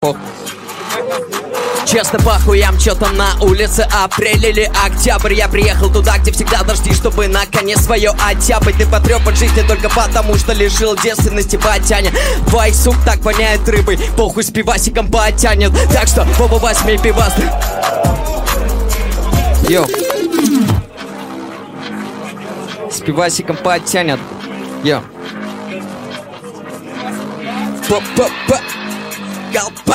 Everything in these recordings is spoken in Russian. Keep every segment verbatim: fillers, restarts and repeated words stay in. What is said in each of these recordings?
Ох. Честно, по хуям, чё там на улице, апрель или октябрь. Я приехал туда, где всегда дожди, чтобы наконец свое оттяпать. Ты потрёпан жизни только потому, что лишил девственности батяня. Твой сук так воняет рыбой, похуй с пивасиком потянет. Так что, Боба, возьми пивас. Йоу. С пивасиком потянет. Йоу. Па-па-па. Голпа.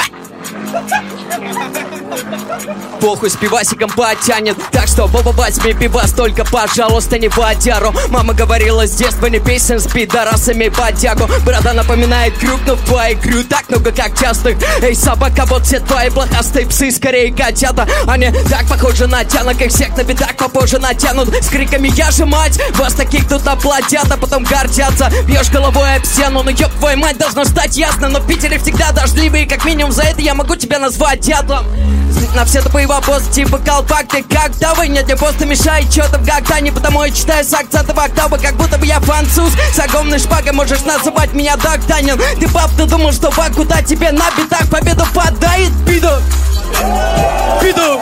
Похуй с пивасиком потянет. Так что, Боба, возьми пивас, только, пожалуйста, не водяру. Мама говорила с детства, не песен с пидорасами бодягу. Брата напоминает крюк, но в твоей крю так много как частых. Эй, собака, вот все твои блохастые псы, скорее котята. Они так похожи на тянок, их всех на бедах попозже натянут. С криками «Я же мать!» Вас таких тут аплодят, а потом гордятся. Бьешь головой об стену, ну ёб твою мать, должно стать ясно. Но в Питере всегда дождливые, как минимум за это я могу тебя назвать дятлом. На все тупые вопросы типа колпак, ты как давай? Нет, мне просто мешает что-то в гактане, потому я читаю с акцентом октавы, как будто бы я француз. С огромной шпагой можешь называть меня Д'Артаньян. Ты, пап, ты думал, что Бакута тебе на битах победу подает? Пиду! Пиду!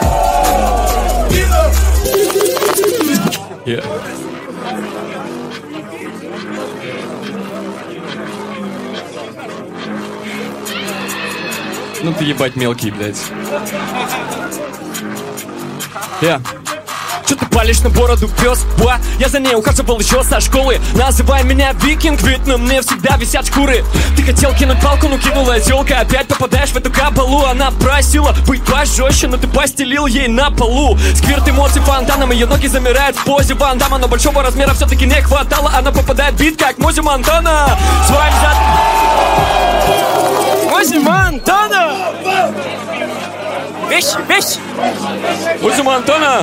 Yeah. Ну ты ебать мелкий, блядь. Я. Чё ты палишь на бороду, пёс? Ба, я за ней ухаживал еще со школы. Называй меня викинг, ведь на мне всегда висят шкуры. Ты хотел кинуть палку, но кинула тёлка. Опять попадаешь в эту кабалу. Она просила быть пожестче, но ты постелил ей на полу. Сквирт эмоций фонтаном, ее ноги замирают в позе Ван Дамма. Но большого размера все-таки не хватало. Она попадает в бит, как Мози Монтана. С вами за... Мози Монтана! Вещи, вещи! Мози Монтана!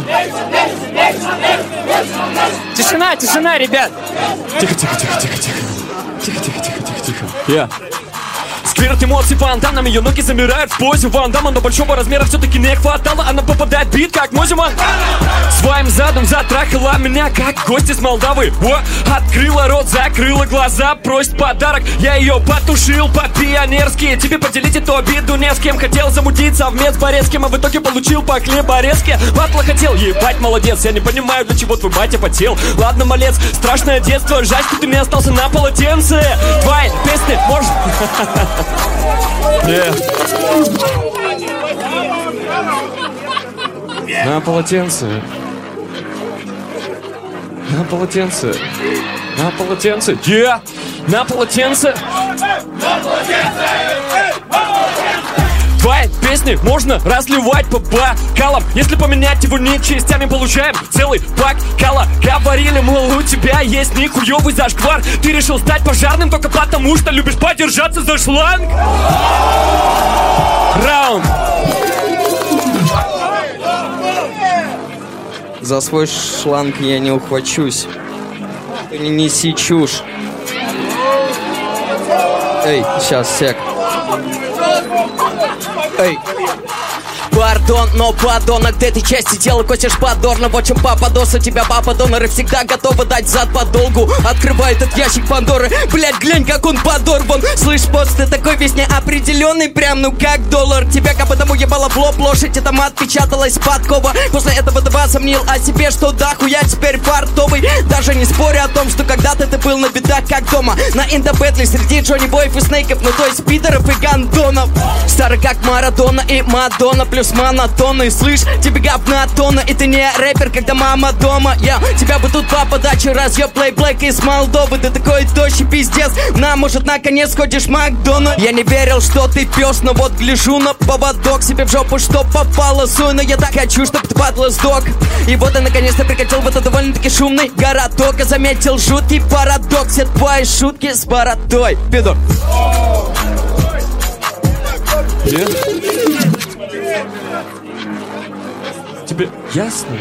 Тишина, тишина, ребят! Тихо, тихо, тихо, тихо, тихо. Тихо, тихо, тихо, тихо, тихо. Я. Сквирт эмоций фонтаном, ее ноги замирают в позе Ван Дамма, но большого размера все-таки не хватало. Она попадает в бит, как Мози Монтана. Своим задом затрахала меня, как гость из Молдавы. О, открыла рот, закрыла глаза, просит подарок. Я ее потушил по-пионерски. Тебе поделить эту обиду не с кем. Хотел замутиться в Мецборецким, а в итоге получил по хлеборезке. Батла хотел, ебать, молодец. Я не понимаю, для чего твой батя потел. Ладно, малец, страшное детство. Жаль, что ты не остался на полотенце. Твои песни, может... На полотенце. На полотенце. На полотенце. Yeah. На полотенце. На полотенце. Твои песни можно разливать по бокалам. Если поменять его ник частями, получаем целый пак кала. Говорили, мол, у тебя есть нихуёвый зашквар. Ты решил стать пожарным только потому, что любишь подержаться за шланг. Раунд. За свой шланг я не ухвачусь. Ты не неси чушь. Эй, сейчас, сек. Эй. Пардон, но подонок, ты этой части тела косишь подорно. Вот чем папа дос, у тебя папа доноры всегда готовы дать зад подолгу. Открывай этот ящик Пандоры, блять, глянь, как он подорван. Слышь, пост, ты такой весь неопределенный, прям ну как доллар. Тебя как потому ебала в лоб лошадь, и там отпечаталась подкова. После этого ты возомнил о себе, что да хуя теперь фартовый. Даже не спорю о том, что когда-то ты был на бедах как дома. На индобэтле среди Джонни Боев и Снейков, ну то есть пидоров и гандонов. Старый как Марадона и Мадонна, плюс монотонный, слышь, тебе говна тонна. И ты не рэпер, когда мама дома. Я тебя бы тут по подаче разъеб Плей Блэк из Молдовы. Ты такой тощий пиздец, на, может, наконец ходишь в Макдональдс. Я не верил, что ты пес, но вот гляжу на поводок себе в жопу, что попало, суй. Но я так хочу, чтоб ты падла сдох. И вот я наконец-то прикатил в этот довольно-таки шумный городок. И заметил жуткий парадокс, все твои шутки с бородой. Пидор. Yeah. Тебе ясно?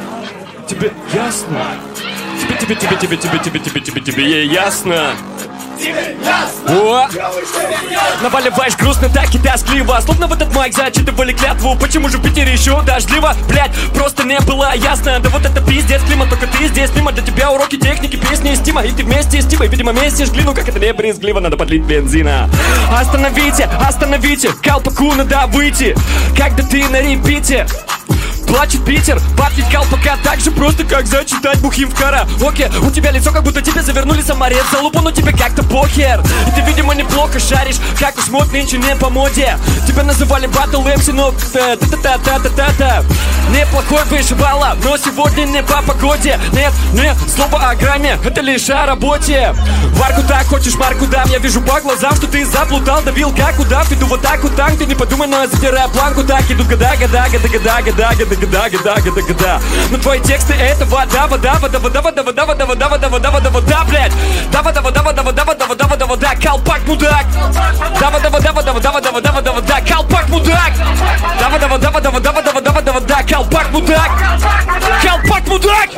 Тебе ясно? Тебе, тебе, тебе, тебе, тебе, тебе, тебе, тебе, тебе ясно? О! Наваливаешь грустно, так и тоскливо. Словно в этот майк зачитывали клятву. Почему же в Питере еще дождливо? Блять, просто не было ясно. Да вот это пиздец, климат, только ты здесь. Мимо для тебя уроки техники, песни из Тима. И ты вместе с Тимой, видимо, месишь глину. Как это не брезгливо, надо подлить бензина. Остановите, остановите, колпаку надо выйти. Когда ты на репите. Плачет Питер, бабки колпака так же просто, как зачитать бухим в караоке. У тебя лицо, как будто тебе завернули саморез за лупу, но тебе как-то похер. И ты, видимо, неплохо шаришь, как уж мод нынче не по моде. Тебя называли батл эм си, но та-та-та-та-та-та-та. Неплохой вышибала, но сегодня не по погоде. Нет, нет, слово о грамме, это лишь о работе. Варку так, хочешь марку дам, я вижу по глазам, что ты заплутал, давил как удав. Иду в атаку, танк, ты не подумай, но я затираю планку. Так идут года, года, года, года, года, года, года, года, года, года. Но твои тексты это вода, вода, вода, вода, вода, вода, вода, вода, вода, вода, вода, вода, блядь. Да, вода, вода, вода, вода, вода, вода, вода, вода, колпак, мудак. Да, вода, вода, вода, вода, вода, вода, вода, вода, колпак, мудак. Да, вода, вода, вода, вода, вода, вода, вода, вода, колпак, мудак. Колпак, мудак.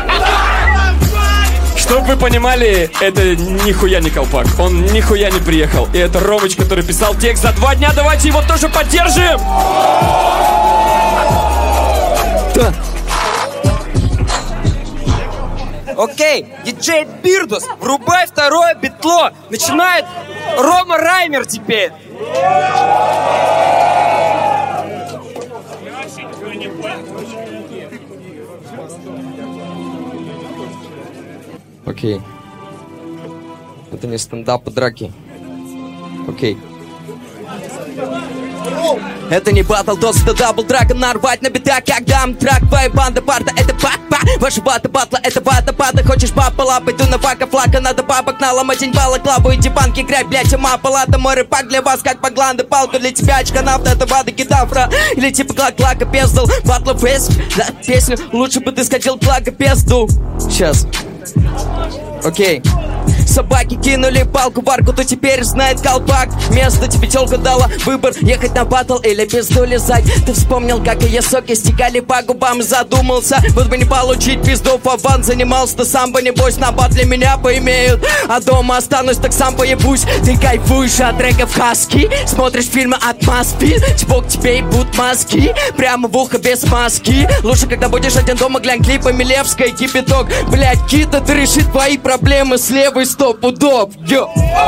Чтоб вы понимали, это нихуя не колпак. Он нихуя не приехал. И это Ромыч, который писал текст за два дня. Давайте его тоже поддержим. Да. Окей, диджей Бирдус, врубай второе битло. Начинает Рома Раймер теперь. Окей. Это не стендап, а драки. Окей. Это не батл, дос, это дабл драга. Нарвать на бита, как дам трак. Твоя банда, парта, это папа. Ваша бата, батла, это бата, бата. Хочешь папа, лапай, иду на фака, флака. Надо бабок наломать, день балаклаву. Иди банки, грабь, блядь, ума, палата. Мой рэпак для вас, как погланды. Палка для тебя, очканавта, это бада, гитафра. Или типа клак-клака, пездал. Батла фейс, да, песню. Лучше бы ты сходил клака, пезду. Сейчас. Окей. Собаки кинули палку в арку, то теперь знает колпак. Место тебе тёлка дала выбор, ехать на батл или пизду лизать. Ты вспомнил, как ее соки стекали по губам, задумался. Вот бы не получить пизду по ван, занимался ты сам бы, небось, на батле меня поимеют. А дома останусь, так сам поебусь. Ты кайфуешь от треков хаски, смотришь фильмы от Москвы. Чпок тебе ебут мозги, прямо в ухо без маски. Лучше, когда будешь один дома, глянь клипы Милевская, кипяток. Блять, кита, ты решит твои проблемы с левой стоп удоб, йо.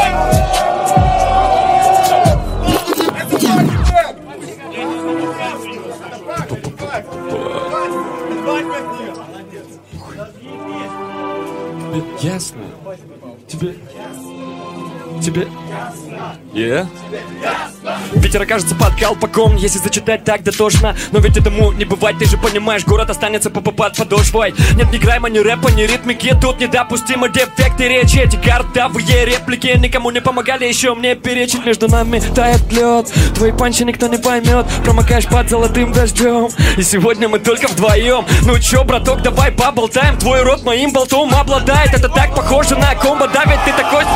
Ясно. Тебе... Тебе... Yeah. Питер окажется под колпаком, если зачитать так дотошно. Но ведь этому не бывать, ты же понимаешь, город останется под подошвой. Нет ни грайма, ни рэпа, ни ритмики. Тут недопустимы дефекты речи. Эти картавые реплики никому не помогали еще мне перечить. Между нами тает лед, твои панчи никто не поймет. Промокаешь под золотым дождем, и сегодня мы только вдвоем. Ну чё, браток, давай поболтаем. Твой рот моим болтом обладает. Это так похоже на комбо, да ведь ты такой...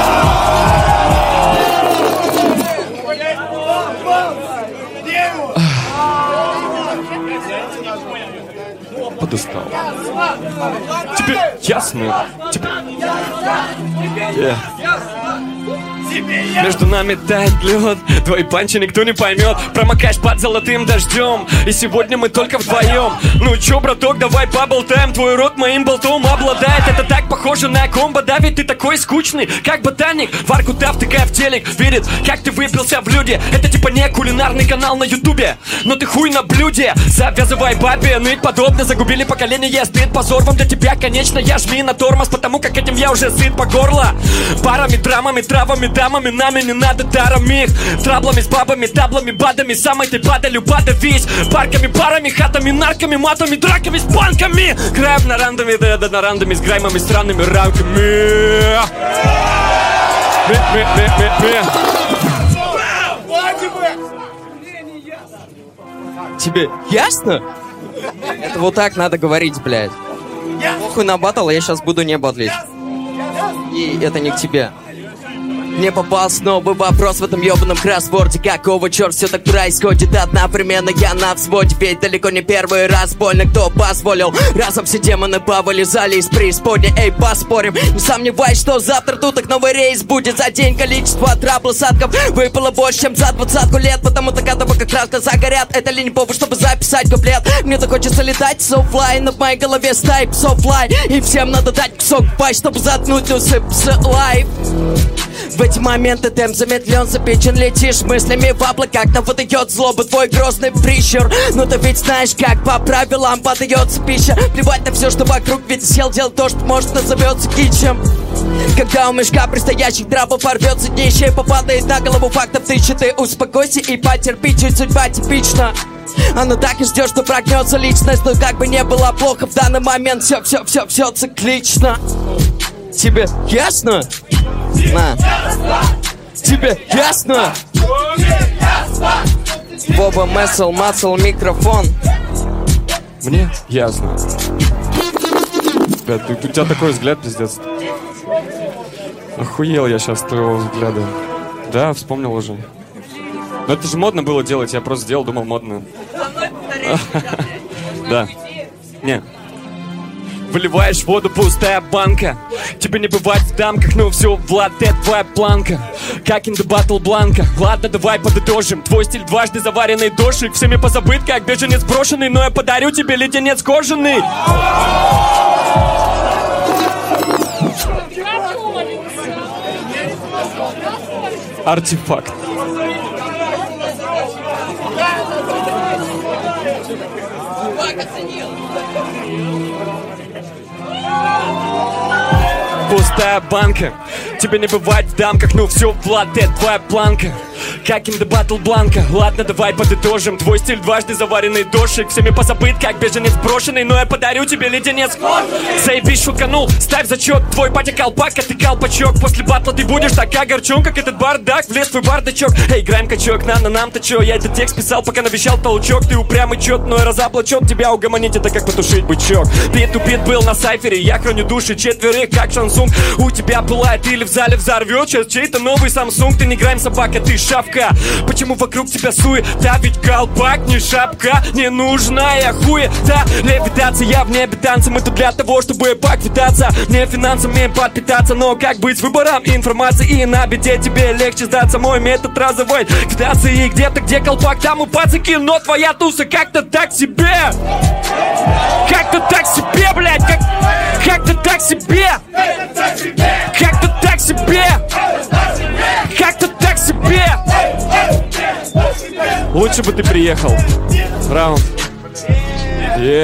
Подустал. Тебе ясно? Тебе... Yeah. Между нами тает лед, твои панчи никто не поймет. Промокаешь под золотым дождем, и сегодня мы только вдвоем. Ну чё, браток, давай поболтаем. Твой рот моим болтом обладает. Это так похоже на комбо, да ведь ты такой скучный, как ботаник. Варку дав, тыкая в телек, видит, как ты выпился в люди. Это типа не кулинарный канал на ютубе, но ты хуй на блюде. Завязывай бабе, ныть подобно. Загубили поколение, стыд, позор вам для тебя, конечно. Я жми на тормоз, потому как этим я уже сыт по горло. Парами, драмами, травами, дамами, нами не надо даром их. Траблами с бабами, таблами, бадами, самой ты падалью подавись. Парками, парами, хатами, нарками, матами, драками с банками. Граем на рандами, да, да, на рандами, с граймами, странными рамками. Ми, ми, ми, ми, ми. Тебе ясно? Это вот так надо говорить, блядь. Похуй на батл, я сейчас буду не батлить. И это не к тебе. Мне попался новый вопрос в этом ебаном кроссворде. Какого черт все так происходит одновременно? Я на взводе, ведь далеко не первый раз. Больно, кто позволил. Разом все демоны повылезали из преисподней. Эй, поспорим, не сомневаюсь, что завтра тут так новый рейс будет. За день количество траблосадков выпало больше, чем за двадцатку лет. Потому-то готовы как раз глаза горят. Это ли не повод, чтобы записать куплет? Мне-то хочется летать, so fly. Но в моей голове стайп, so fly. И всем надо дать кусок пай, чтобы заткнуть усып лайф. В эти моменты темп замедлен, запечен, летишь мыслями в облаках. Нам выдает злоба твой грозный прищур. Но ты ведь знаешь, как по правилам подается пища. Плевать на все, что вокруг, ведь сел делать то, что может назовется кичем. Когда у мешка предстоящих трабл порвется днище и попадает на голову фактов тысячи, ты успокойся и потерпи, чуть судьба типична. Она так и ждет, что прогнется личность. Но как бы не было плохо, в данный момент все, все, все, все циклично. Тебе ясно? На. Тебе ясно? Боба Мессел, мацал микрофон. Мне ясно. Бля, ты, у тебя такой взгляд, пиздец. Охуел я сейчас твоего взгляда. Да, вспомнил уже. Но это же модно было делать, я просто сделал, думал модно. Да. Не. Выливаешь воду, пустая банка. Тебе не бывать в дамках, ну все, Влад, это твоя планка. Как in the battle Бланка. Ладно, давай подытожим. Твой стиль дважды заваренный дошик. Всеми позабыт, как беженец брошенный. Но я подарю тебе леденец кожаный. Артефакт. Пустая банка. Тебе не бывать в дамках, ну все, Влад, это твоя планка. Как in the battle Бланка. Ладно, давай подытожим. Твой стиль дважды заваренный дошик. Всеми позабыт, как беженец брошенный. Но я подарю тебе леденец. Заебись, шуканул, ставь зачет. Твой батя колпак, а ты колпачок. После батла ты будешь так огорчен, как этот бардак. Влез твой бардачок. Эй, играем качок, на на нам-то чё? Я этот текст писал, пока навещал толчок. Ты упрямый чёт, но я разоблачен. Тебя угомонить, это как потушить бычок. Бит-ту-бит был на сайфере. Я храню души четверых, как шансунг. У тебя пылает или в зале взорвет. Сейчас чей-то новый Samsung. Ты не грайм собака, ты шавка. Почему вокруг тебя суета? Ведь колпак не шапка, не нужная хуета. Левитация в небе танцы. Мы тут для того, чтобы поквитаться. Не финансами подпитаться. Но как быть с выбором информации? И на беде тебе легче сдаться. Мой метод разовой квитации. Где-то где колпак, там у пацаки. Но твоя туса как-то так себе. Как-то так себе, блядь. Как... Как-то так себе. Как-то так себе. Как-то так себе. Лучше бы ты приехал. Раунд.